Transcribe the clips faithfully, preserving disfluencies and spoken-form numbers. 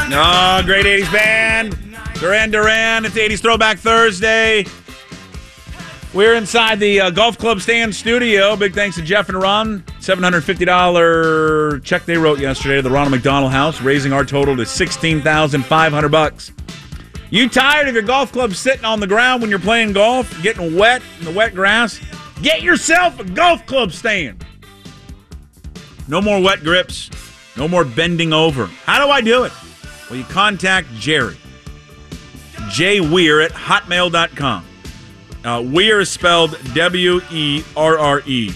Oh, great eighties band. Duran Duran. It's eighties Throwback Thursday. We're inside the uh, Golf Club Stand studio. Big thanks to Jeff and Ron. seven hundred fifty dollars check they wrote yesterday to the Ronald McDonald House, raising our total to sixteen thousand five hundred bucks. You tired of your golf club sitting on the ground when you're playing golf, getting wet in the wet grass? Get yourself a golf club stand. No more wet grips. No more bending over. How do I do it? Well, you contact Jerry. J Weir at hotmail dot com. Uh, Weir is spelled W E R R E.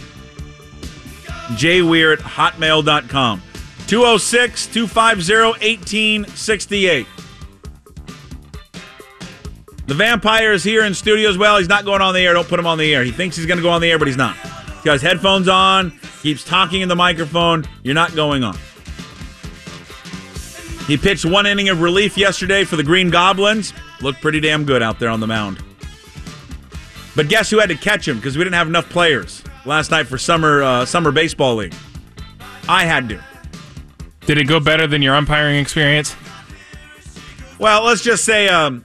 J Weir at hotmail dot com. two oh six, two five oh, one eight six eight. The vampire is here in studio as well. He's not going on the air. Don't put him on the air. He thinks he's going to go on the air, but he's not. He's got his headphones on, keeps talking in the microphone. You're not going on. He pitched one inning of relief yesterday for the Green Goblins. Looked pretty damn good out there on the mound. But guess who had to catch him? Because we didn't have enough players last night for summer uh, summer baseball league. I had to. Did it go better than your umpiring experience? Well, let's just say um,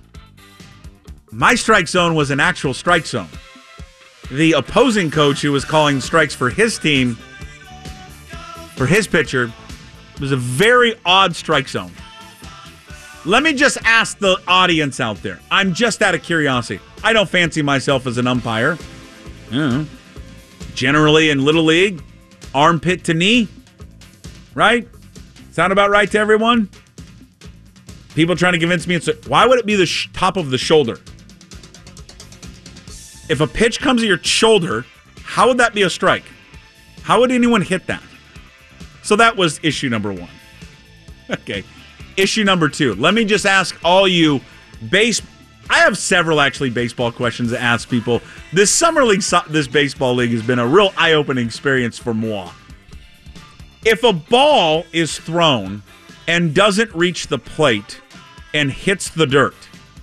my strike zone was an actual strike zone. The opposing coach who was calling strikes for his team, for his pitcher, was a very odd strike zone. Let me just ask the audience out there. I'm just out of curiosity. I don't fancy myself as an umpire. Yeah. Generally in Little League, armpit to knee, right? Sound about right to everyone? People trying to convince me it's a, why would it be the sh- top of the shoulder? If a pitch comes at your shoulder, how would that be a strike? How would anyone hit that? So that was issue number one. Okay. Issue number two. Let me just ask all you base. I have several actually baseball questions to ask people. This summer league, this baseball league has been a real eye-opening experience for moi. If a ball is thrown and doesn't reach the plate and hits the dirt,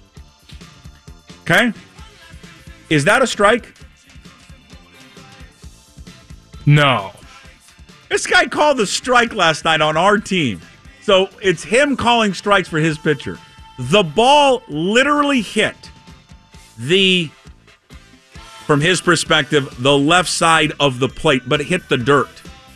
okay, is that a strike? No. This guy called the strike last night on our team. So it's him calling strikes for his pitcher. The ball literally hit the, from his perspective, the left side of the plate, but it hit the dirt.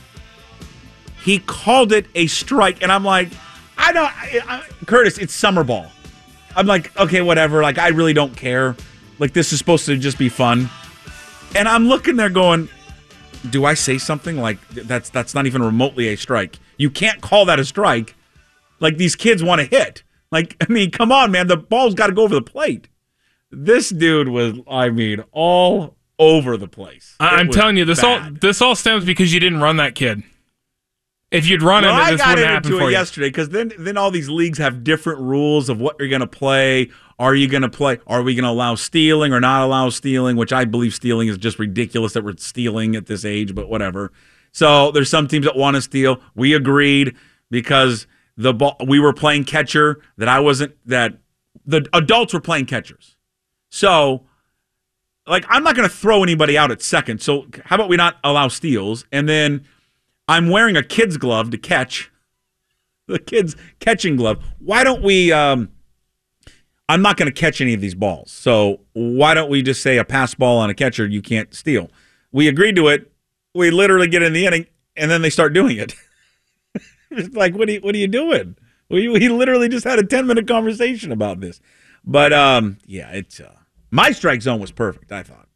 He called it a strike, and I'm like, I don't, I, I, Curtis, it's summer ball. I'm like, okay, whatever. Like, I really don't care. Like, this is supposed to just be fun. And I'm looking there going, do I say something like that's that's not even remotely a strike? You can't call that a strike. Like, these kids want to hit. Like, I mean, come on, man. The ball's got to go over the plate. This dude was, I mean, all over the place. It I'm telling you, this bad. all this all stems because you didn't run that kid. If you'd run well, him, I this got wouldn't happen into for it you. yesterday because then, then all these leagues have different rules of what you're going to play. Are you going to play? Are we going to allow stealing or not allow stealing? Which I believe stealing is just ridiculous that we're stealing at this age, but whatever. So there's some teams that want to steal. We agreed because the ball, we were playing catcher. That I wasn't. That the adults were playing catchers. So, like, I'm not going to throw anybody out at second. So how about we not allow steals? And then I'm wearing a kid's glove to catch. The kid's catching glove. Why don't we? Um, I'm not going to catch any of these balls. So why don't we just say a pass ball on a catcher you can't steal? We agreed to it. We literally get in the inning, and then they start doing it. It's like, what are you, what are you doing? We, we literally just had a ten-minute conversation about this. But, um, yeah, it's uh, my strike zone was perfect, I thought.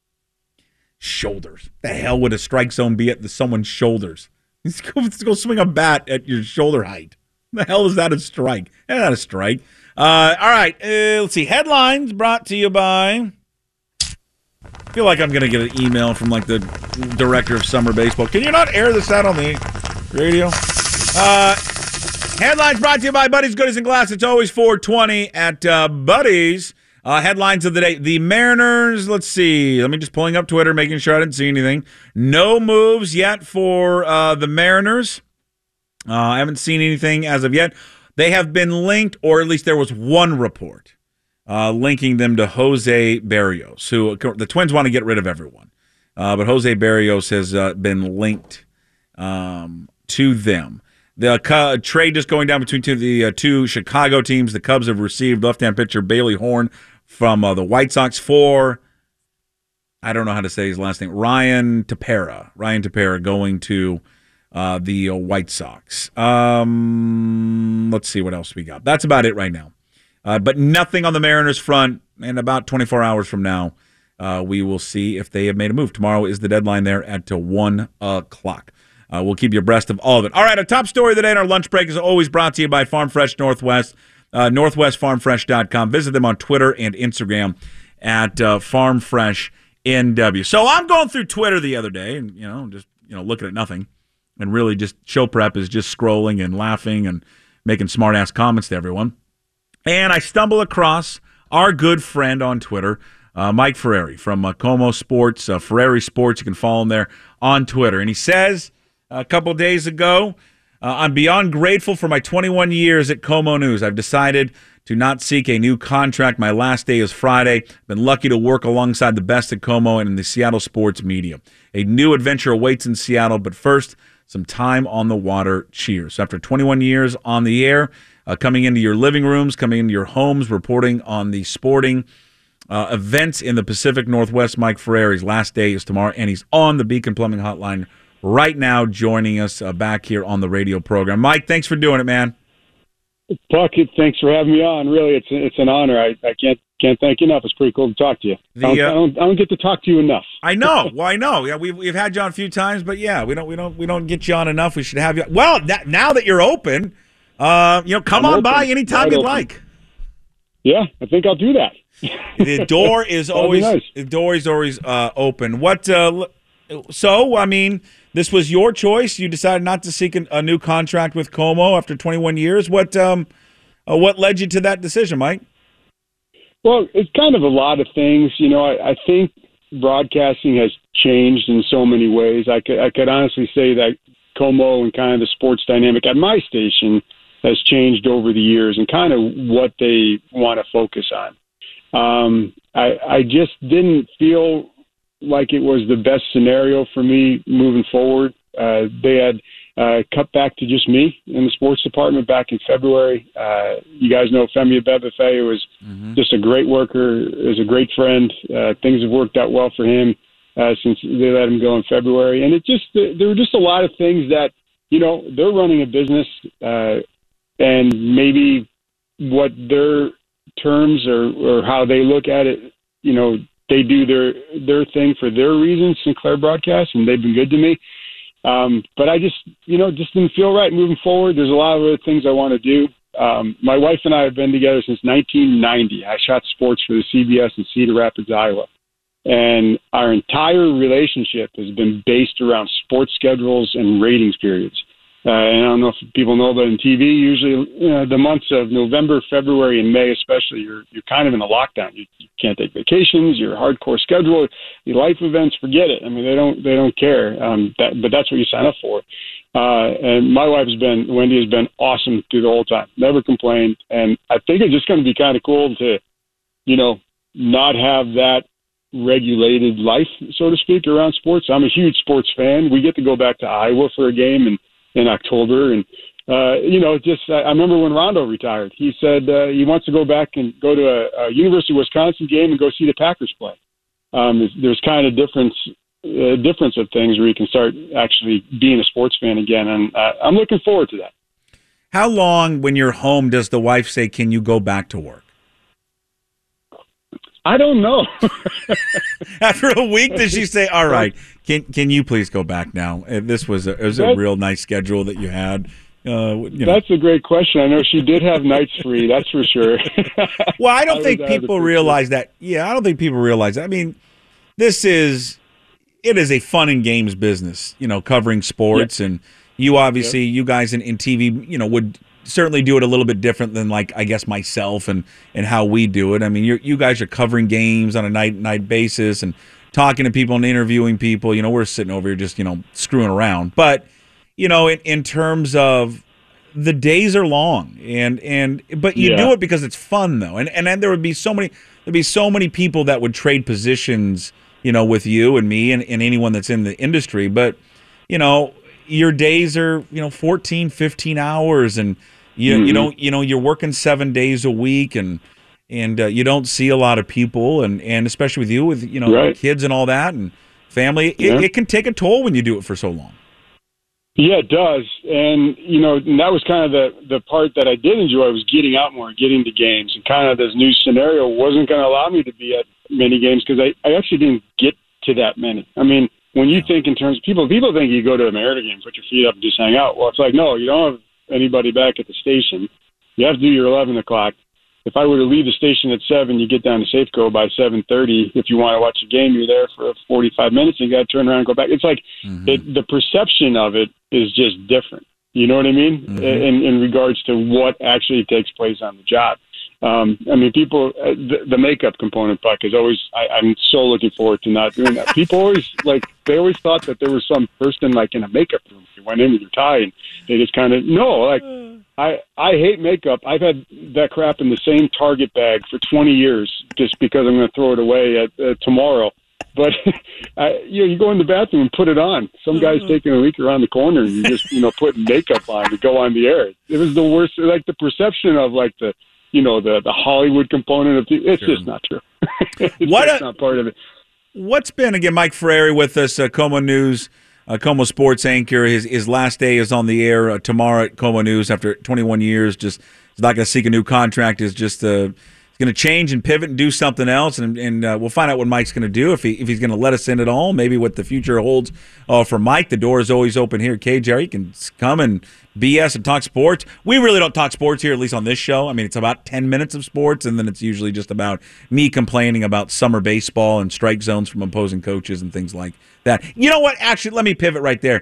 Shoulders. The hell would a strike zone be at the, someone's shoulders? Let's go, let's go swing a bat at your shoulder height. The hell is that a strike? That's not a strike. Uh, all right, uh, let's see. Headlines brought to you by... I feel like I'm going to get an email from, like, the director of summer baseball. Can you not air this out on the radio? Uh, headlines brought to you by Buddy's Goodies and Glass. It's always four twenty at uh, Buddy's. Uh, headlines of the day. The Mariners, let's see. Let me just pulling up Twitter, making sure I didn't see anything. No moves yet for uh, the Mariners. Uh, I haven't seen anything as of yet. They have been linked, or at least there was one report uh, linking them to Jose Berrios, who the Twins want to get rid of everyone. Uh, but Jose Berrios has uh, been linked um, to them. The uh, trade just going down between two, the uh, two Chicago teams. The Cubs have received left-hand pitcher Bailey Horn from uh, the White Sox for, I don't know how to say his last name, Ryan Tepera. Ryan Tepera going to uh, the uh, White Sox. Um, let's see what else we got. That's about it right now. Uh, but nothing on the Mariners front. And about twenty-four hours from now, uh, we will see if they have made a move. Tomorrow is the deadline there at uh, one o'clock. Uh, we'll keep you abreast of all of it. All right, our top story of the day in our lunch break is always brought to you by Farm Fresh Northwest, uh, northwest farm fresh dot com. Visit them on Twitter and Instagram at uh, Farm Fresh N W. So I'm going through Twitter the other day and, you know, just, you know, looking at nothing. And really just show prep is just scrolling and laughing and making smart-ass comments to everyone. And I stumble across our good friend on Twitter, uh, Mike Ferrari from uh, Como Sports, uh, Ferrari Sports. You can follow him there on Twitter. And he says a couple of days ago, uh, I'm beyond grateful for my twenty-one years at Como News. I've decided to not seek a new contract. My last day is Friday. Been lucky to work alongside the best at Como and in the Seattle sports media. A new adventure awaits in Seattle, but first, some time on the water. Cheers. So after twenty-one years on the air, uh, coming into your living rooms, coming into your homes, reporting on the sporting uh, events in the Pacific Northwest, Mike Ferrari's last day is tomorrow, and he's on the Beacon Plumbing Hotline right now, joining us uh, back here on the radio program. Mike, thanks for doing it, man. Puckett, thanks for having me on. Really, it's it's an honor. I, I can't can't thank you enough. It's pretty cool to talk to you. The, I, don't, uh, I, don't, I don't get to talk to you enough. I know. Well, I know. Yeah, we've we've had you on a few times, but yeah, we don't we don't we don't get you on enough. We should have you. Well, that, now that you're open, uh, you know, come I'm on open. by anytime Wide you'd open. like. Yeah, I think I'll do that. The door is That'll be always nice. the door is always uh, open. What? Uh, so, I mean, this was your choice. You decided not to seek a, a new contract with Como after twenty-one years. What? Um, uh, what led you to that decision, Mike? Well, it's kind of a lot of things. You know, I, I think broadcasting has changed in so many ways. I could I could honestly say that Como and kind of the sports dynamic at my station has changed over the years and kind of what they want to focus on. Um, I, I just didn't feel like it was the best scenario for me moving forward. Uh, they had uh, cut back to just me in the sports department back in February. Uh, you guys know Femi Abebefe was mm-hmm. just a great worker, is a great friend. Uh, things have worked out well for him uh, since they let him go in February. And it just, there were just a lot of things that, you know, they're running a business uh, and maybe what their terms or, or how they look at it, you know, they do their their thing for their reasons, Sinclair Broadcast, and they've been good to me. Um, but I just, you know, just didn't feel right moving forward. There's a lot of other things I want to do. Um, my wife and I have been together since nineteen ninety. I shot sports for the C B S in Cedar Rapids, Iowa. And our entire relationship has been based around sports schedules and ratings periods. Uh, and I don't know if people know, but in T V, usually you know, the months of November, February, and May especially, you're you're kind of in a lockdown. You, you can't take vacations. You're a hardcore schedule. Your life events, forget it. I mean, they don't they don't care. Um, that, but that's what you sign up for. Uh, and my wife has been, Wendy has been awesome through the whole time. Never complained. And I think it's just going to be kind of cool to, you know, not have that regulated life, so to speak, around sports. I'm a huge sports fan. We get to go back to Iowa for a game and. in October. And, uh, you know, just, I remember when Rondo retired, he said uh, he wants to go back and go to a, a University of Wisconsin game and go see the Packers play. Um, there's, there's kind of difference, uh, difference of things where you can start actually being a sports fan again. And uh, I'm looking forward to that. How long when you're home does the wife say, can you go back to work? I don't know. After a week, does she say, all right, can can you please go back now? Uh, This was a, it was a real nice schedule that you had. Uh, you know. That's a great question. I know she did have nights free, that's for sure. Well, I don't I think was people realize that. Yeah, I don't think people realize that. I mean, this is, it is a fun and games business, you know, covering sports. Yeah. And you obviously, yeah. you guys in, in T V, you know, would certainly do it a little bit different than, like, I guess myself and, and how we do it. I mean, you you guys are covering games on a night night basis and talking to people and interviewing people. You know, we're sitting over here just, you know, screwing around. But, you know, in, in terms of the days are long and, and but you yeah. do it because it's fun, though. And, and then there would be so many there'd be so many people that would trade positions, you know, with you and me and, and anyone that's in the industry. But, you know, your days are, you know, fourteen, fifteen hours, and you Mm-hmm. you don't you know you're working seven days a week, and and uh, you don't see a lot of people, and and especially with you with you know Right. kids and all that and family, it, Yeah. it can take a toll when you do it for so long. Yeah, it does. And, you know, and that was kind of the, the part that I did enjoy was getting out more, getting to games. And kind of this new scenario wasn't going to allow me to be at many games because I, I actually didn't get to that many. I mean, when you think in terms of people, people think you go to a Merida game, put your feet up and just hang out. Well, it's like, no, you don't have anybody back at the station. You have to do your eleven o'clock. If I were to leave the station at seven, you get down to Safeco by seven thirty. If you want to watch a game, you're there for forty-five minutes, and you got to turn around and go back. It's like Mm-hmm. it, the perception of it is just different. You know what I mean? Mm-hmm. In, in regards to what actually takes place on the job. Um, I mean, people, uh, the, the makeup component, Buck, is always, I, I'm so looking forward to not doing that. People always, like, they always thought that there was some person, like, in a makeup room. You went in with your tie, and they just kind of, no, like, I, I hate makeup. I've had that crap in the same Target bag for twenty years just because I'm going to throw it away at, uh, tomorrow. But I, you know, you go in the bathroom and put it on. Some guy's taking a leak around the corner, and you just, you know, putting makeup on to go on the air. It was the worst. Like the perception of like the, you know, the the Hollywood component of the, it's Sure. just not true. it's What just a- not part of it. What's been, again, Mike Frary with us, uh, Como News, uh, Como Sports anchor. His his last day is on the air uh, tomorrow at Como News after twenty-one years. Just he's not going to seek a new contract. Is just uh, he's going to change and pivot and do something else. And and uh, we'll find out what Mike's going to do if he if he's going to let us in at all. Maybe what the future holds uh, for Mike. The door is always open here at K J R. You can come and B S and talk sports. We really don't talk sports here, at least on this show. I mean, it's about ten minutes of sports, and then it's usually just about me complaining about summer baseball and strike zones from opposing coaches and things like that. You know what? Actually, let me pivot right there.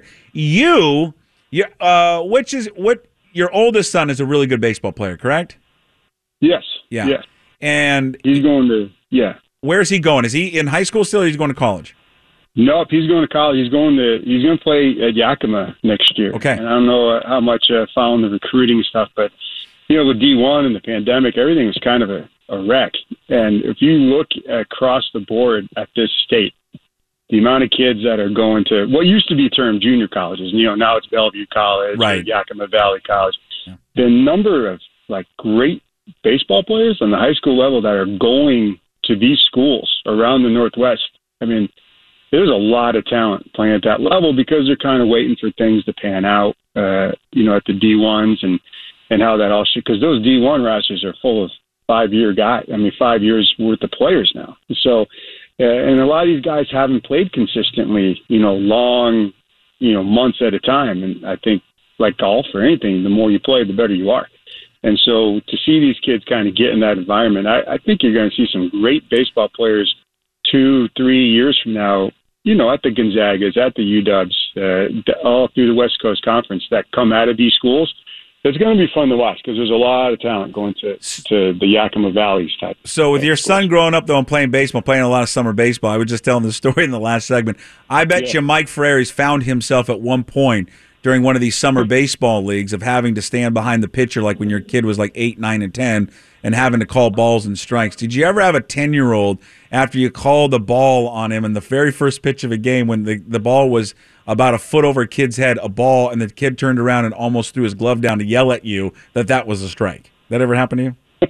You, you uh, which is what your oldest son is a really good baseball player, correct? Yes. Yeah. Yeah. And He's going to, yeah. where is he going? Is he in high school still, or is he going to college? Nope, he's going to college. He's going to he's going to play at Yakima next year. Okay. And I don't know uh, how much uh, following the recruiting stuff, but you know, with D one and the pandemic, everything was kind of a, a wreck. And if you look across the board at this state, the amount of kids that are going to what used to be termed junior colleges, you know, now it's Bellevue College, Right. or Yakima Valley College. Yeah. The number of like great baseball players on the high school level that are going to these schools around the Northwest. I mean, there's a lot of talent playing at that level because they're kind of waiting for things to pan out, uh, you know, at the D ones and, and how that all should, because those D one rosters are full of five-year guys. I mean, five years worth of players now. So, uh, and a lot of these guys haven't played consistently, you know, long, you know, months at a time. And I think like golf or anything, the more you play, the better you are. And so to see these kids kind of get in that environment, I, I think you're going to see some great baseball players two, three years from now, you know, at the Gonzagas, at the U W s, uh, all through the West Coast Conference that come out of these schools. It's going to be fun to watch because there's a lot of talent going to, to the Yakima Valleys type. So with your son growing up, though, and playing baseball, playing a lot of summer baseball, I was just telling the story in the last segment. I bet Yeah. you Mike Frary's found himself at one point during one of these summer baseball leagues of having to stand behind the pitcher like when your kid was like eight, nine, and ten and having to call balls and strikes. Did you ever have a ten-year-old after you called the ball on him in the very first pitch of a game when the, the ball was about a foot over a kid's head, a ball, and the kid turned around and almost threw his glove down to yell at you that that was a strike? That ever happen to you?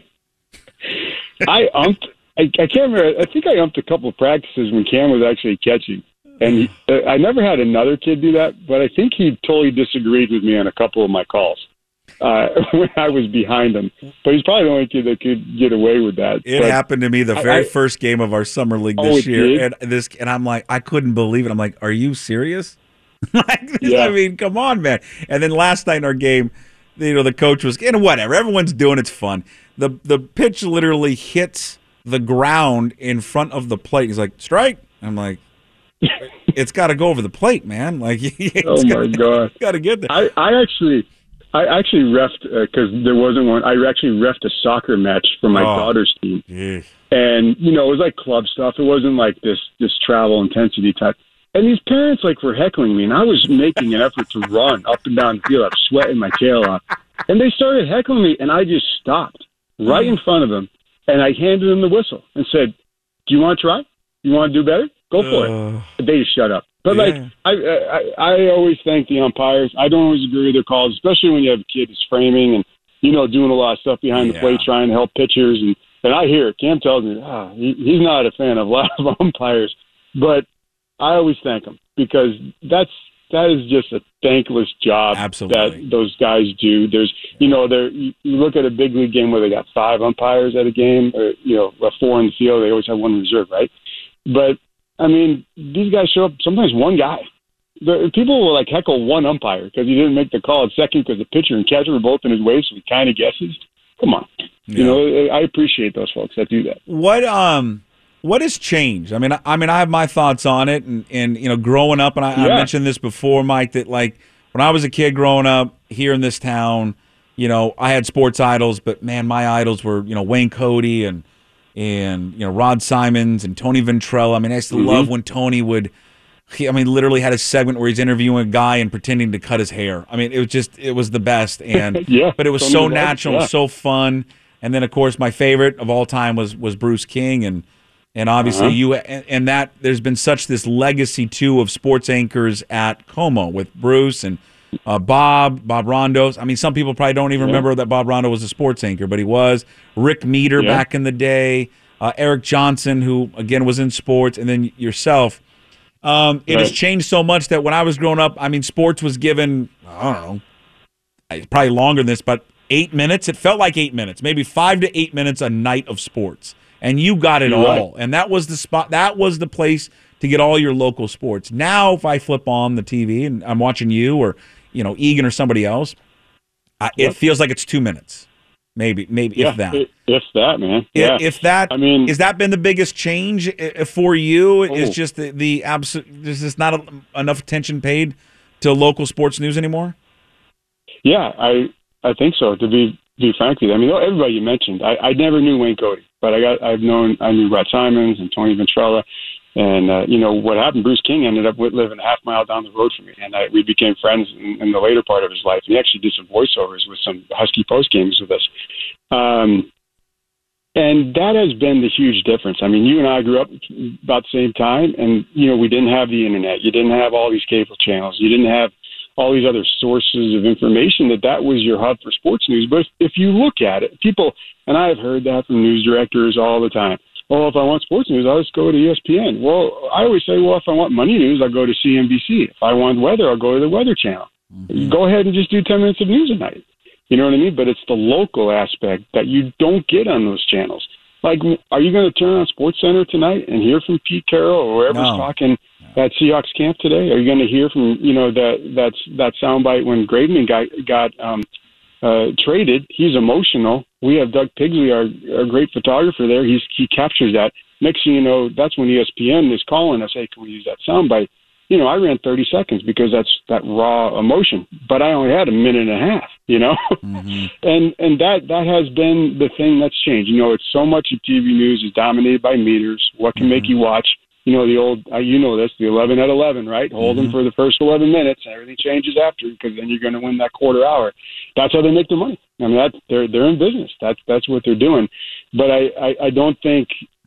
I umped. I, I can't remember. I think I umped a couple of practices when Cam was actually catching. And he, uh, I never had another kid do that, but I think he totally disagreed with me on a couple of my calls uh, when I was behind him. But he's probably the only kid that could get away with that. It but happened to me the I- very I- first game of our summer league Oh, this it year, did? and this, and I'm like, I couldn't believe it. I'm like, are you serious? like, this- Yeah. I mean, come on, man. And then last night in our game, you know, the coach was, and whatever, everyone's doing, it's fun. The the pitch literally hits the ground in front of the plate. He's like, strike. I'm like, it's got to go over the plate, man. Like, it's Oh my God! got to get there. I, I actually, I actually refed because there wasn't one. I actually refed a soccer match for my Oh. daughter's team, Yeesh. and you know it was like club stuff. It wasn't like this this travel intensity type. And these parents like were heckling me, and I was making an effort to run up and down the field. I'm sweating my tail off, and they started heckling me, and I just stopped right in front of them, and I handed them the whistle and said, "Do you want to try? You want to do better? Go for Uh. it." They just shut up. But Yeah. like, I, I I always thank the umpires. I don't always agree with their calls, especially when you have a kid who's framing and, you know, doing a lot of stuff behind Yeah. the plate, trying to help pitchers. And, and I hear it. Cam tells me, ah, he, he's not a fan of a lot of umpires. But I always thank them because that's that is just a thankless job Absolutely. that those guys do. There's, you know, there you you look at a big league game where they got five umpires at a game, or, you know, a four in the field. They always have one in reserve, right? But I mean, these guys show up sometimes one guy. The, people will like heckle one umpire because he didn't make the call at second because the pitcher and catcher were both in his way, so he kind of guesses. Come on, Yeah. you know, I appreciate those folks that do that. What um what has changed? I mean, I, I mean, I have my thoughts on it, and, and you know, growing up, and I, I Yeah. mentioned this before, Mike, that like when I was a kid growing up here in this town, you know, I had sports idols, but man, my idols were, you know, Wayne Cody and and you know Rod Simons and Tony Ventrella. I mean, I used to Mhm. love when Tony would. He, I mean, literally had a segment where he's interviewing a guy and pretending to cut his hair. I mean, it was just, it was the best. And Yeah, but it was Tony so was natural, awesome, yeah. so fun. And then, of course, my favorite of all time was was Bruce King, and and obviously Uh-huh. you and, and that there's been such this legacy too of sports anchors at Como with Bruce and uh, Bob Bob Rondos. I mean, some people probably don't even Yeah. remember that Bob Rondo was a sports anchor, but he was. Rick Meter Yeah. back in the day, uh, Eric Johnson, who again was in sports, and then yourself. Um, it has Right. changed so much that when I was growing up, I mean, sports was given, I don't know, I- probably longer than this, but eight minutes. It felt like eight minutes, maybe five to eight minutes a night of sports. And you got it You're all. And that was the spot, that was the place to get all your local sports. Now, if I flip on the T V and I'm watching you or, you know, Egan or somebody else, I, Yep. it feels like it's two minutes. Maybe, maybe Yeah, if that. i- if that, man. If- Yeah. If that, I mean, has that been the biggest change uh, for you? Is Oh. just the, the absolute, there's just not a, enough attention paid to local sports news anymore? yeah, I I think so. To be be frank with you, I mean, everybody you mentioned, I, I never knew Wayne Cody, but I got I've known I knew Rod Simons and Tony Ventrella, and uh, you know what happened. Bruce King ended up with living a half mile down the road from me, and I, we became friends in, in the later part of his life. He actually did some voiceovers with some Husky post games with us. Um, And that has been the huge difference. I mean, you and I grew up about the same time, and, you know, we didn't have the internet. You didn't have all these cable channels. You didn't have all these other sources of information, that that was your hub for sports news. But if, if you look at it, people, and I have heard that from news directors all the time, well, if I want sports news, I'll just go to E S P N. Well, I always say, well, if I want money news, I'll go to C N B C. If I want weather, I'll go to the Weather Channel. Mm-hmm. Go ahead and just do ten minutes of news a night. You know what I mean? But it's the local aspect that you don't get on those channels. Like, are you going to turn on SportsCenter tonight and hear from Pete Carroll or whoever's No. talking at Seahawks camp today? Are you going to hear from, you know, that that's that soundbite when Graveman got got um, uh, traded? He's emotional. We have Doug Pigsley, our, our great photographer there. He's he captures that. Next thing you know, that's when E S P N is calling us, hey, can we use that soundbite? You know, I ran thirty seconds because that's that raw emotion, but I only had a minute and a half, you know? Mm-hmm. and and that, that has been the thing that's changed. You know, it's so much of T V news is dominated by meters. What can mm-hmm. make you watch? You know, the old, uh, you know this, the eleven at eleven, right? Hold mm-hmm. them for the first eleven minutes, and everything changes after, because then you're going to win that quarter hour. That's how they make their money. I mean, that, they're they're in business. That's that's what they're doing. But I, I, I don't think,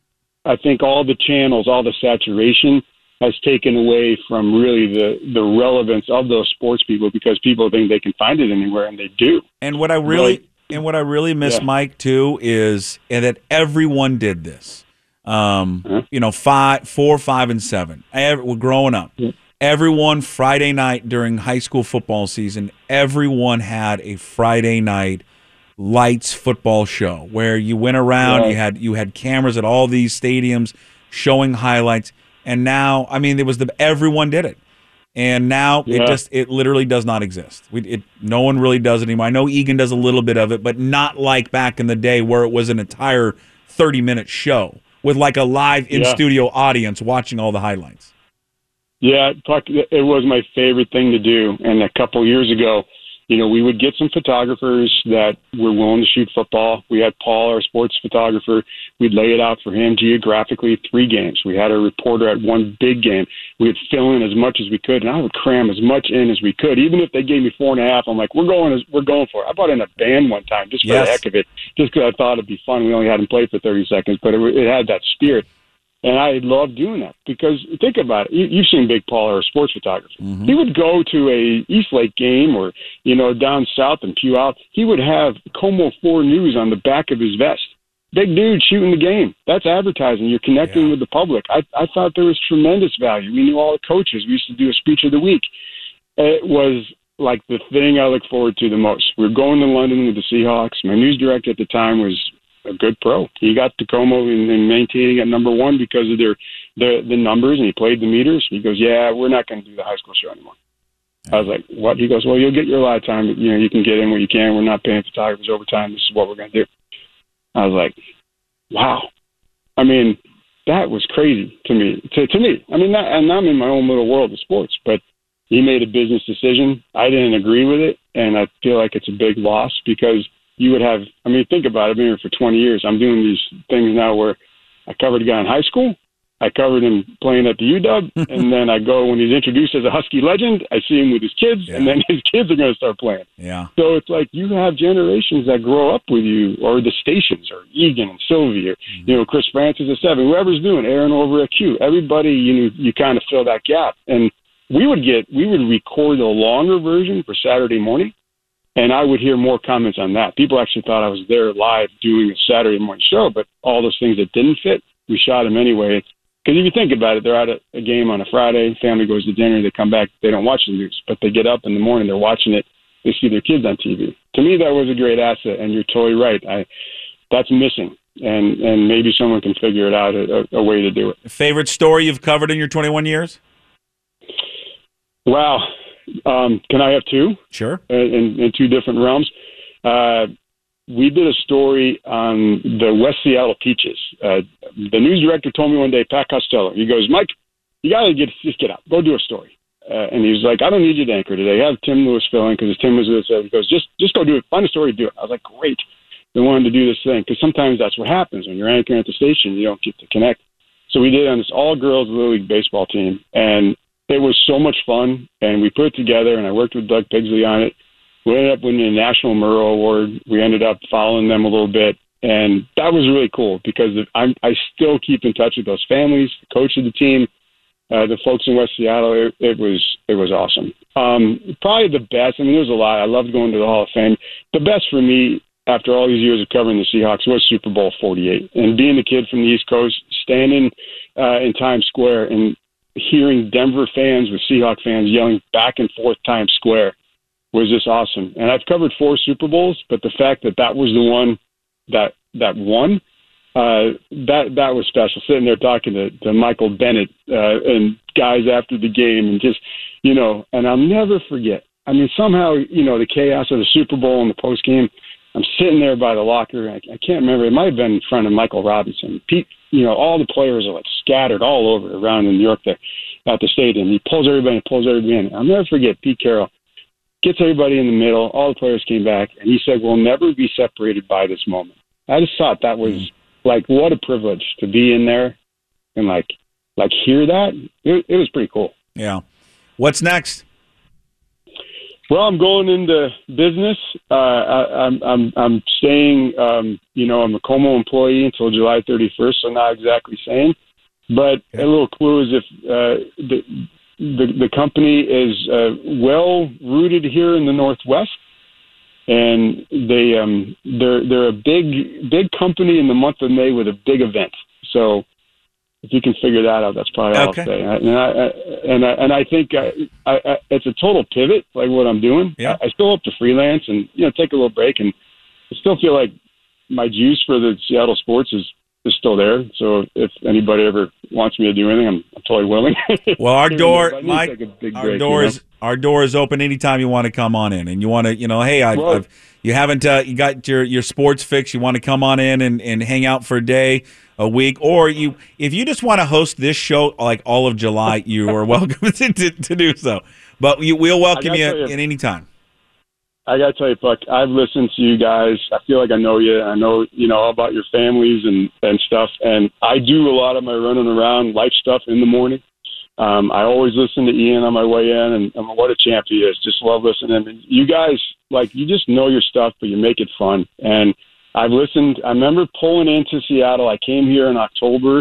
I think all the channels, all the saturation has taken away from really the, the relevance of those sports people, because people think they can find it anywhere, and they do. And what I really Right. and what I really miss, Yeah. Mike, too, is and that everyone did this. Um, Uh-huh. You know, five, four, five, and seven. Every, we're growing up. Yeah. Everyone Friday night during high school football season, everyone had a Friday night lights football show where you went around. Right. You had you had cameras at all these stadiums showing highlights. And now, I mean, it was the everyone did it, and now Yeah. it just it literally does not exist. We, it no one really does it anymore. I know Egan does a little bit of it, but not like back in the day where it was an entire thirty minute show with like a live in studio audience watching all the highlights. Yeah, Puck, it was my favorite thing to do. And a couple years ago, you know, we would get some photographers that were willing to shoot football. We had Paul, our sports photographer. We'd lay it out for him geographically, three games. We had a reporter at one big game. We would fill in as much as we could, and I would cram as much in as we could. Even if they gave me four and a half, I'm like, we're going, we're going for it. I brought in a band one time just for Yes. the heck of it, just because I thought it'd be fun. We only had him play for thirty seconds, but it, it had that spirit. And I love doing that because think about it. You, you've seen Big Paul, or a sports photographer. Mm-hmm. He would go to a East Lake game or, you know, down south in Puyallup. He would have Como four News on the back of his vest. Big dude shooting the game. That's advertising. You're connecting yeah. with the public. I, I thought there was tremendous value. We knew all the coaches. We used to do a speech of the week. It was like the thing I look forward to the most. We were going to London with the Seahawks. My news director at the time was a good pro. He got Tacoma and, and maintaining at number one because of their the the numbers, and he played the meters. He goes, "Yeah, we're not going to do the high school show anymore." I was like, "What?" He goes, "Well, you'll get your allotted time. You know, you can get in what you can. We're not paying photographers overtime. This is what we're going to do." I was like, "Wow." I mean, that was crazy to me. To to me, I mean, that, and I'm in my own little world of sports, but he made a business decision. I didn't agree with it, and I feel like it's a big loss because you would have, I mean, think about it. I've been here for twenty years. I'm doing these things now where I covered a guy in high school. I covered him playing at the U W, and then I go when he's introduced as a Husky legend, I see him with his kids, yeah. and then his kids are going to start playing. Yeah. So it's like you have generations that grow up with you, or the stations, or Egan and Sylvie, or, mm-hmm. you know, Chris Francis at seven, whoever's doing, Aaron over at Q. Everybody, you know, you kind of fill that gap. And we would get, we would record the longer version for Saturday morning, and I would hear more comments on that. People actually thought I was there live doing a Saturday morning show, but all those things that didn't fit, we shot them anyway. Because if you think about it, they're at a, a game on a Friday, family goes to dinner, they come back, they don't watch the news, but they get up in the morning, they're watching it, they see their kids on T V. To me, that was a great asset, and you're totally right. I, that's missing, and, and maybe someone can figure it out, a, a way to do it. Favorite story you've covered in your twenty-one years? Wow. Um, can I have two? Sure. In, in two different realms. Uh, we did a story on the West Seattle Peaches. Uh, the news director told me one day, Pat Costello, he goes, "Mike, you got to get just get out. Go do a story." Uh, and he was like, "I don't need you to anchor today. Have Tim Lewis fill in," because Tim was with us. He goes, just, just go do it. Find a story, do it. I was like, great. They wanted to do this thing because sometimes that's what happens. When you're anchoring at the station, you don't get to connect. So we did it on this all-girls Little League baseball team, and it was so much fun, and we put it together, and I worked with Doug Pigsley on it. We ended up winning a National Murrow Award. We ended up following them a little bit, and that was really cool because I'm, I still keep in touch with those families, the coach of the team, uh, the folks in West Seattle. It, it was it was awesome. Um, probably the best. I mean, there was a lot. I loved going to the Hall of Fame. The best for me, after all these years of covering the Seahawks, was Super Bowl forty-eight, and being the kid from the East Coast, standing uh, in Times Square and hearing Denver fans with Seahawk fans yelling back and forth Times Square was just awesome. And I've covered four Super Bowls, but the fact that that was the one that that won, uh, that that was special. Sitting there talking to, to Michael Bennett uh, and guys after the game, and just, you know, and I'll never forget. I mean, somehow, you know, the chaos of the Super Bowl and the post game, I'm sitting there by the locker. I, I can't remember. It might have been in front of Michael Robinson. Pete, you know, all the players are like scattered all over around in New York there at the stadium. He pulls everybody and pulls everybody in. I'll never forget Pete Carroll gets everybody in the middle. All the players came back, and he said, "We'll never be separated by this moment." I just thought that was mm-hmm. like, what a privilege to be in there and like, like hear that. It, it was pretty cool. Yeah. What's next? Well, I'm going into business. Uh, I, I'm, I'm, I'm staying, um, you know, I'm a Como employee until July thirty-first, so not exactly saying, but okay. A little clue is if uh, the, the the company is uh, well rooted here in the Northwest, and they um, they're they're a big big company in the month of May with a big event. So if you can figure that out, that's probably all okay. I'll say. And I, and I, and I think I, I, I, it's a total pivot, like what I'm doing. Yeah. I, I still hope to freelance and, you know, take a little break. And I still feel like my juice for the Seattle sports is, is still there. So if anybody ever wants me to do anything, I'm, I'm totally willing. Well, our door, Mike, our break, door you is know? our door is open anytime you want to come on in, and you want to, you know, hey, I've, well, I've you haven't uh, you got your your sports fix. You want to come on in and, and hang out for a day, a week, or you if you just want to host this show like all of July, you are welcome to, to, to do so. But we, we'll welcome you, you at any time. I gotta tell you, Puck, I've listened to you guys. I feel like I know you. I know, you know, all about your families and, and stuff. And I do a lot of my running around life stuff in the morning. Um, I always listen to Ian on my way in, and, and what a champ he is. Just love listening. And you guys, like, you just know your stuff, but you make it fun. And I've listened. I remember pulling into Seattle. I came here in October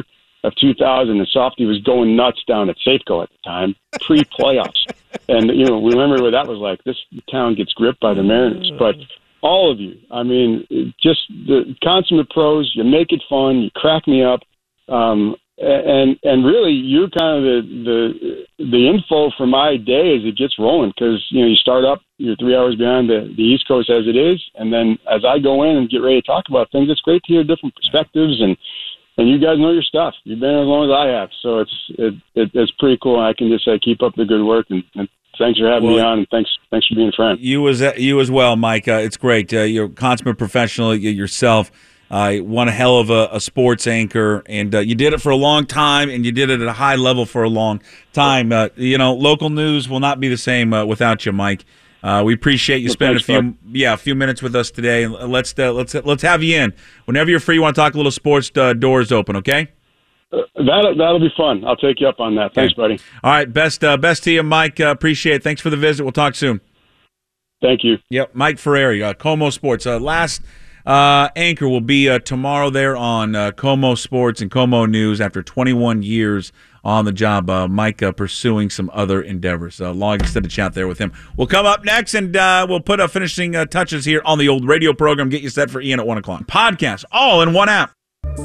of two thousand, and Softy was going nuts down at Safeco at the time, pre-playoffs. And, you know, remember what that was like. This town gets gripped by the Mariners. But all of you, I mean, just the consummate pros, you make it fun, you crack me up. Um, and and really, you're kind of the, the the info for my day as it gets rolling, because, you know, you start up, you're three hours behind the, the East Coast as it is, and then as I go in and get ready to talk about things, it's great to hear different perspectives, and and you guys know your stuff. You've been here as long as I have, so it's it, it it's pretty cool. I can just say keep up the good work, and, and thanks for having well, me on, and thanks thanks for being a friend. You as you as well, Mike. Uh, it's great. Uh, you're a consummate professional yourself. Uh, one hell of a, a sports anchor, and uh, you did it for a long time, and you did it at a high level for a long time. Uh, you know, local news will not be the same uh, without you, Mike. Uh, we appreciate you well, spending thanks, a few, Mark. yeah, a few minutes with us today, and let's uh, let's let's have you in whenever you're free. You want to talk a little sports? Uh, doors open, okay? Uh, that'll that'll be fun. I'll take you up on that. Thanks, okay. buddy. All right, best uh, best to you, Mike. Uh, appreciate it. Thanks for the visit. We'll talk soon. Thank you. Yep, Mike Ferreri, uh, Como Sports. Uh, last. Uh, anchor will be uh, tomorrow there on uh, Como Sports and Como News after twenty-one years on the job. Uh, Mike uh, pursuing some other endeavors. Uh, long extended chat there with him. We'll come up next, and uh, we'll put uh, finishing uh, touches here on the old radio program. Get you set for Ian at one o'clock. Podcast, all in one app.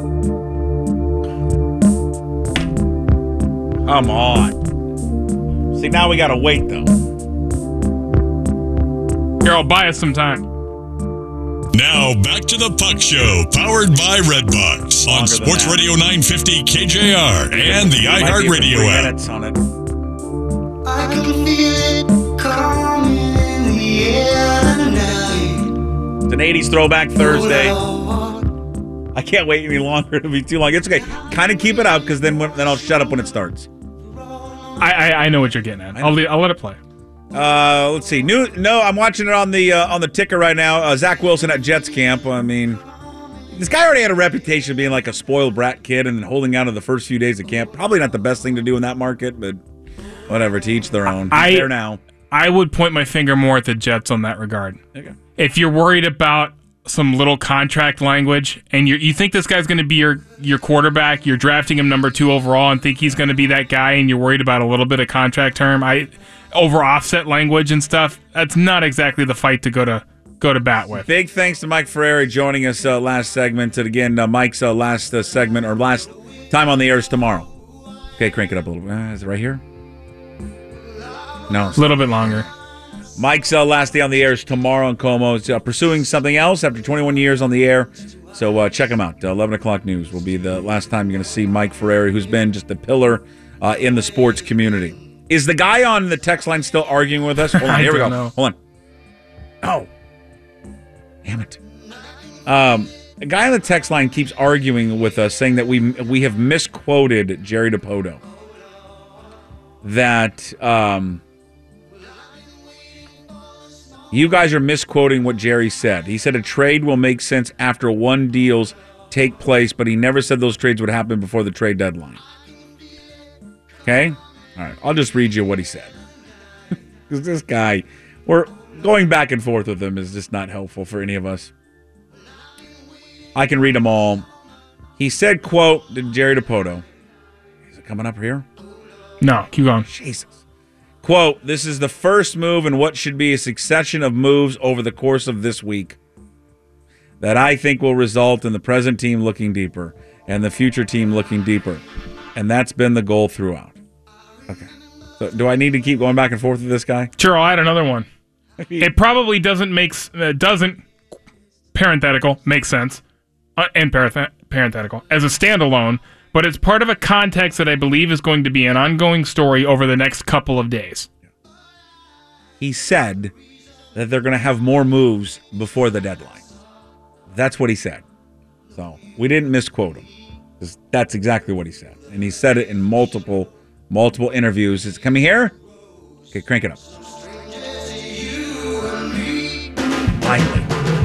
Come on. See, now we got to wait, though. Here, I'll buy us some time. Now, back to the Puck Show, powered by Redbox on Sports Radio nine fifty K J R and the iHeartRadio app. On it. I can feel it coming in the air tonight. It's an eighties throwback Thursday. I can't wait any longer. It'll be too long. It's okay. Kind of keep it up, because then then I'll shut up when it starts. I I, I know what you're getting at. I'll, I'll let it play. Uh, let's see. New, no, I'm watching it on the uh, on the ticker right now. Uh, Zach Wilson at Jets camp. I mean, this guy already had a reputation of being like a spoiled brat kid and holding out of the first few days of camp. Probably not the best thing to do in that market, but whatever. To each their own. He's I, there now. I would point my finger more at the Jets on that regard. Okay. If you're worried about some little contract language, and you you think this guy's going to be your your quarterback, you're drafting him number two overall, and think he's going to be that guy, and you're worried about a little bit of contract term, I. over offset language and stuff, that's not exactly the fight to go to go to bat with. Big thanks to Mike Ferreri joining us uh, last segment. And again, uh, Mike's uh, last uh, segment or last time on the air is tomorrow. Okay, crank it up a little bit. Uh, is it right here? No. A little bit longer. Mike's uh, last day on the air is tomorrow on Como. He's uh, pursuing something else after twenty-one years on the air. So uh, check him out. Uh, eleven o'clock news will be the last time you're going to see Mike Ferreri, who's been just a pillar uh, in the sports community. Is the guy on the text line still arguing with us? Hold on, here we go. Know. Hold on. Oh. Damn it. Um, a guy on the text line keeps arguing with us, saying that we we have misquoted Jerry DiPoto. That um, you guys are misquoting what Jerry said. He said a trade will make sense after one deals take place, but he never said those trades would happen before the trade deadline. Okay? All right, I'll just read you what he said. Because this guy, we're going back and forth with him is just not helpful for any of us. I can read them all. He said, quote, to Jerry DiPoto. Is it coming up here? No, keep going. Jesus. Quote, this is the first move in what should be a succession of moves over the course of this week that I think will result in the present team looking deeper and the future team looking deeper. And that's been the goal throughout. Okay. So do I need to keep going back and forth with this guy? Sure, I'll add another one. It probably doesn't make uh, doesn't parenthetical make sense uh, and parenth- parenthetical as a standalone, but it's part of a context that I believe is going to be an ongoing story over the next couple of days. He said that they're going to have more moves before the deadline. That's what he said. So we didn't misquote him. That's exactly what he said, and he said it in multiple. Multiple interviews. Is it coming here? Okay, crank it up. Finally.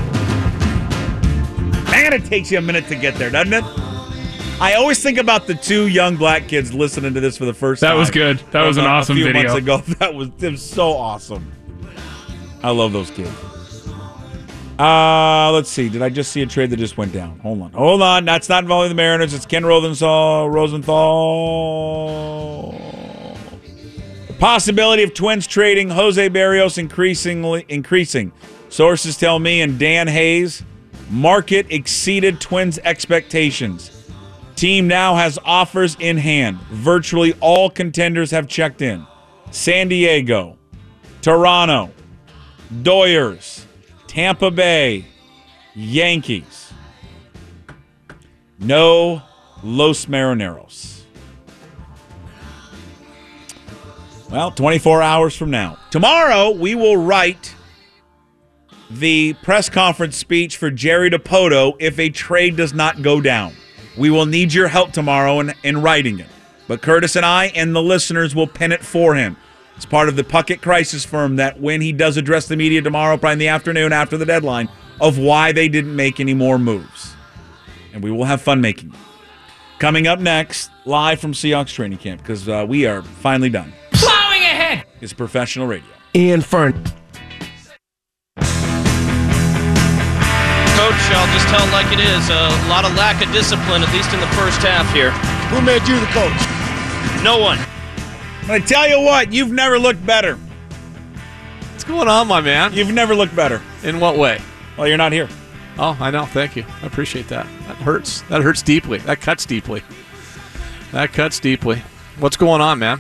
Man, it takes you a minute to get there, doesn't it? I always think about the two young black kids listening to this for the first that time. That was good. That was an a, awesome a few video. months ago. That was, it was so awesome. I love those kids. Uh, let's see. Did I just see a trade that just went down? Hold on. Hold on. That's not involving the Mariners. It's Ken Rosenthal. Rosenthal. The possibility of Twins trading Jose Barrios increasingly increasing. Sources tell me and Dan Hayes, market exceeded Twins' expectations. Team now has offers in hand. Virtually all contenders have checked in. San Diego, Toronto, Doyers, Tampa Bay, Yankees. No Los Marineros. Well, twenty-four hours from now. Tomorrow, we will write the press conference speech for Jerry Dipoto if a trade does not go down. We will need your help tomorrow in, in writing it. But Curtis and I and the listeners will pen it for him. It's part of the Puckett Crisis Firm that when he does address the media tomorrow, probably in the afternoon after the deadline, of why they didn't make any more moves. And we will have fun making them. Coming up next, live from Seahawks training camp, because uh, we are finally done. Plowing ahead! It's professional radio. Ian Fern. Coach, I'll just tell it like it is. A lot of lack of discipline, at least in the first half here. Who made you the coach? No one. I tell you what, you've never looked better. What's going on, my man? You've never looked better. In what way? Well, you're not here. Oh, I know. Thank you. I appreciate that. That hurts. That hurts deeply. That cuts deeply. That cuts deeply. What's going on, man?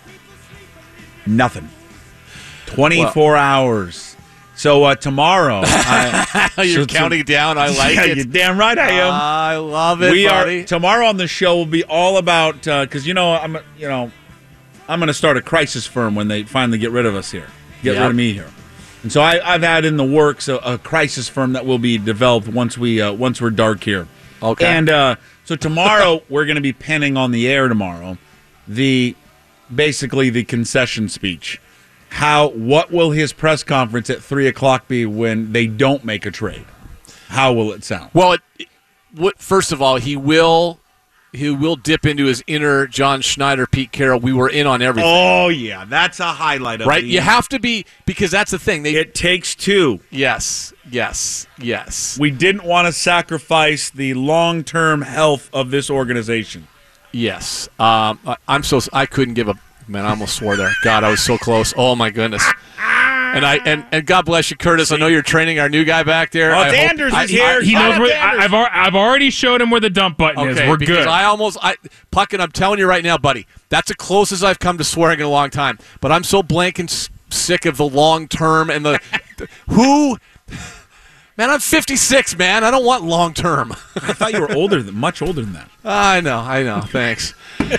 Nothing. twenty-four well, hours. So uh, tomorrow, I, you're so counting to, down. I like yeah, it. You're damn right I am. I love it. We buddy. are tomorrow on the show will be all about because uh, you know I'm you know I'm going to start a crisis firm when they finally get rid of us here, get yep. rid of me here, and so I, I've had in the works a, a crisis firm that will be developed once we uh, once we're dark here. Okay. And uh, so tomorrow we're going to be penning on the air tomorrow the basically the concession speech. How? What will his press conference at three o'clock be when they don't make a trade? How will it sound? Well, it, it, what, first of all, he will he will dip into his inner John Schneider, Pete Carroll. We were in on everything. Oh yeah, that's a highlight of right. The you have to be because that's the thing. They, it takes two. Yes, yes, yes. We didn't want to sacrifice the long-term health of this organization. Yes, um, I, I'm so I couldn't give a. Man, I almost swore there. God, I was so close. Oh my goodness. And I and, and God bless you, Curtis. I know you're training our new guy back there. Oh, I Anders hope, is I, here. He knows where. I, I've I've already showed him where the dump button okay, is. We're because good. I almost I Puckett, I'm telling you right now, buddy. That's the closest I've come to swearing in a long time. But I'm so blank and s- sick of the long term and the, the who. Man, I'm fifty-six, man. I don't want long term. I thought you were older than much older than that. I know, I know. Thanks.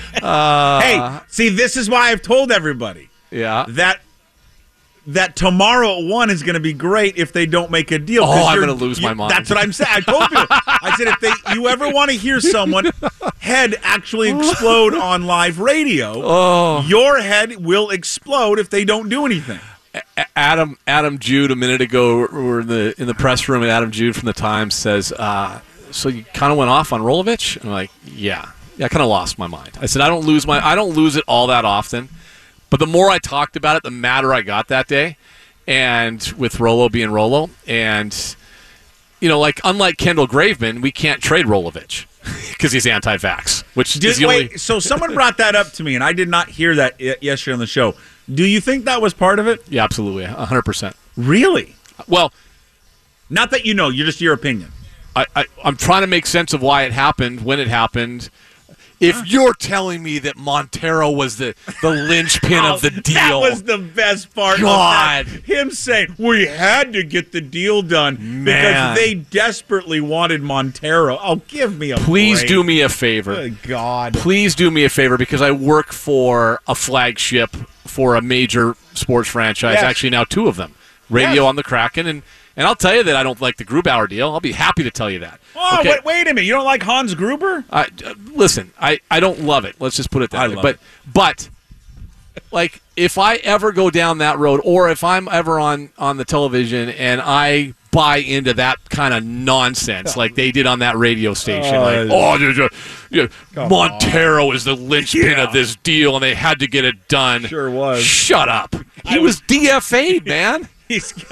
Uh, hey, see, this is why I've told everybody. Yeah. That that tomorrow at one is going to be great if they don't make a deal. Oh, I'm going to lose my mind. That's what I'm saying. I told you. I said if they you ever want to hear someone head actually explode on live radio, oh. your head will explode if they don't do anything. Adam Adam Jude a minute ago we're in the in the press room and Adam Jude from the Times says, uh, so you kind of went off on Rolovich? And I'm like, yeah. Yeah, I kind of lost my mind. I said I don't lose my I don't lose it all that often. But the more I talked about it, the madder I got that day. And with Rolo being Rolo and you know, like unlike Kendall Graveman, we can't trade Rolovich because he's anti-vax, which did, is the wait, only so someone brought that up to me and I did not hear that yesterday on the show. Do you think that was part of it? Yeah, absolutely. one hundred percent. Really? Well, not that you know, you're just your opinion. I, I, I'm trying to make sense of why it happened, when it happened. If you're telling me that Montero was the, the linchpin oh, of the deal. That was the best part God. of that. Him saying, we had to get the deal done Man. because they desperately wanted Montero. Oh, give me a Please break. do me a favor. Good God. Please do me a favor because I work for a flagship for a major sports franchise, yes. actually now two of them, Radio yes. on the Kraken, and, and I'll tell you that I don't like the Grubauer deal. I'll be happy to tell you that. Oh, okay. wait, wait a minute. You don't like Hans Gruber? I, uh, listen, I, I don't love it. Let's just put it that I way. love but it. but like if I ever go down that road, or if I'm ever on, on the television and I buy into that kind of nonsense like they did on that radio station, uh, like oh, there's a, you know, Montero on. is the linchpin yeah. of this deal, and they had to get it done. Sure was. Shut up. He I was was D F A'd, man. He's got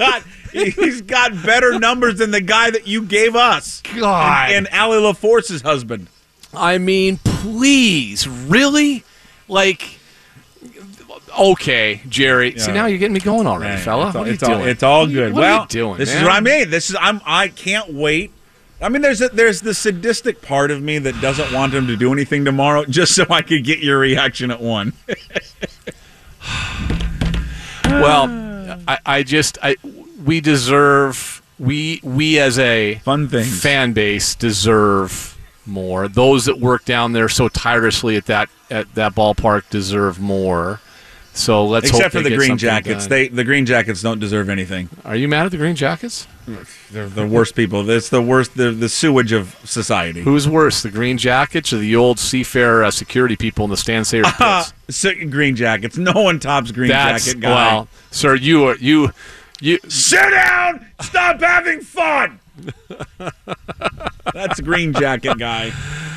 He's got better numbers than the guy that you gave us. God. And, and Allie LaForce's husband. I mean, please, really? Like, okay, Jerry. Yeah. See, now you're getting me going already, Man, fella. It's all, What are you it's all, doing? it's all good. What well, are you doing, this man? is what I mean. This is I'm. I can't wait. I mean, there's a, there's the sadistic part of me that doesn't want him to do anything tomorrow, just so I could get your reaction at one. Well, I, I just I we deserve we we as a Fun things. fan base deserve more. Those that work down there so tirelessly at that at that ballpark deserve more. So let's hope Except for they the get Green something Jackets. done. They the Green Jackets don't deserve anything. Are you mad at the Green Jackets? They're the worst people. It's the worst. The the sewage of society. Who's worse, the Green Jackets or the old Seafair uh, security people in the Stan Sayers pits? So, Green Jackets. No one tops Green That's, Jacket guy. well, sir, you are you you Sit down. Stop having fun. That's Green Jacket guy.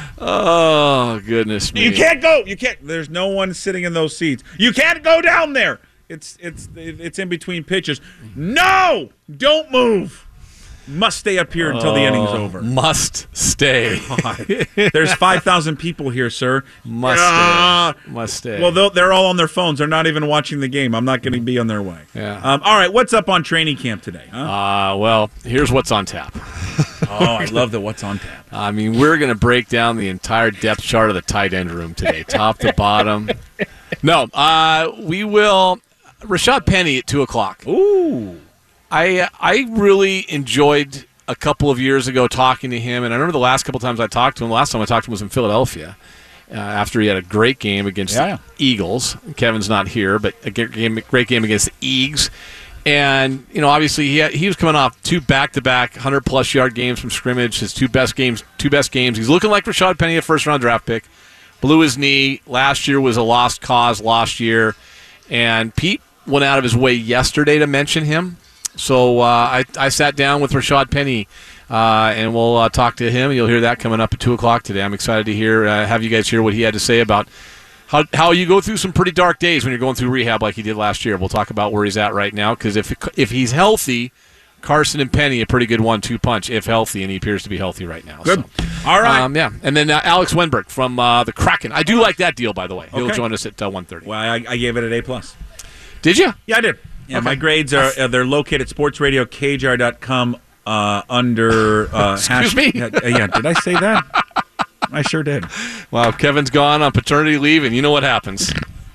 Oh, goodness me. You can't go. You can't. There's no one sitting in those seats. You can't go down there. It's it's it's in between pitches. No, don't move. Must stay up here until the inning's over. Must stay. There's five thousand people here, sir. Must Ah. stay. Must stay. Well, they'll- they're all on their phones. They're not even watching the game. I'm not going to be on their way. Yeah. Um, all right. What's up on training camp today? Huh? Uh, well, here's what's on tap. Oh, I love the what's on tap. I mean, we're going to break down the entire depth chart of the tight end room today, top to bottom. No, uh, we will. Rashad Penny at two o'clock. Ooh. I I really enjoyed a couple of years ago talking to him, and I remember the last couple times I talked to him. The last time I talked to him was in Philadelphia uh, after he had a great game against Yeah. the Eagles. Kevin's not here, but a great game, great game against the Eagles. And, you know, obviously he had, he was coming off two back-to-back one hundred plus yard games from scrimmage, his two best games. Two best games. He's looking like Rashad Penny, a first-round draft pick. Blew his knee. Last year was a lost cause, lost year. And Pete went out of his way yesterday to mention him. So uh, I, I sat down with Rashad Penny, uh, and we'll uh, talk to him. You'll hear that coming up at two o'clock today. I'm excited to hear uh, have you guys hear what he had to say about how how you go through some pretty dark days when you're going through rehab like he did last year. We'll talk about where he's at right now, because if if he's healthy, Carson and Penny, a pretty good one two punch if healthy, and he appears to be healthy right now. Good. So, All right. um, yeah, and then uh, Alex Wenberg from uh, the Kraken. I do like that deal, by the way. He'll Okay. join us at uh, one thirty. Well, I, I gave it an A plus. Did you? Yeah, I did. Yeah, Okay. my grades are uh, they're located at sports radio k j r dot com uh, under uh, Excuse hash- me? Yeah, yeah, did I say that? I sure did. Wow, Kevin's gone on paternity leave, and you know what happens.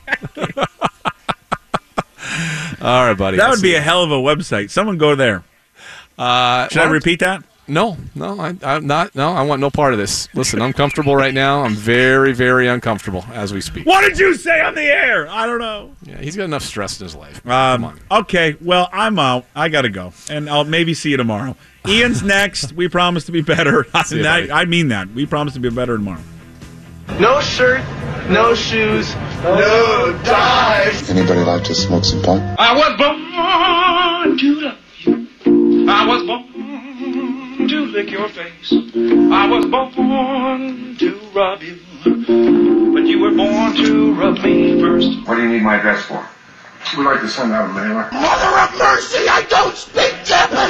All right, buddy. That I'll would see be you. a hell of a website. Someone go there. Uh, Should I well, repeat that? No, no, I, I'm not. No, I want no part of this. Listen, I'm comfortable right now. I'm very, very uncomfortable as we speak. What did you say on the air? I don't know. Yeah, he's got enough stress in his life. Come Um, on. okay, well, I'm out. I got to go. And I'll maybe see you tomorrow. Ian's next. We promise to be better. See you, buddy. I, I mean that. We promise to be better tomorrow. No shirt, no shoes, no ties. Anybody like to smoke some pot? I was born to love you. I was born to lick your face. I was born to rub you. But you were born to rub me first. What do you need my address for? We'd like to send out a mailer. Mother of mercy, I don't speak Japanese!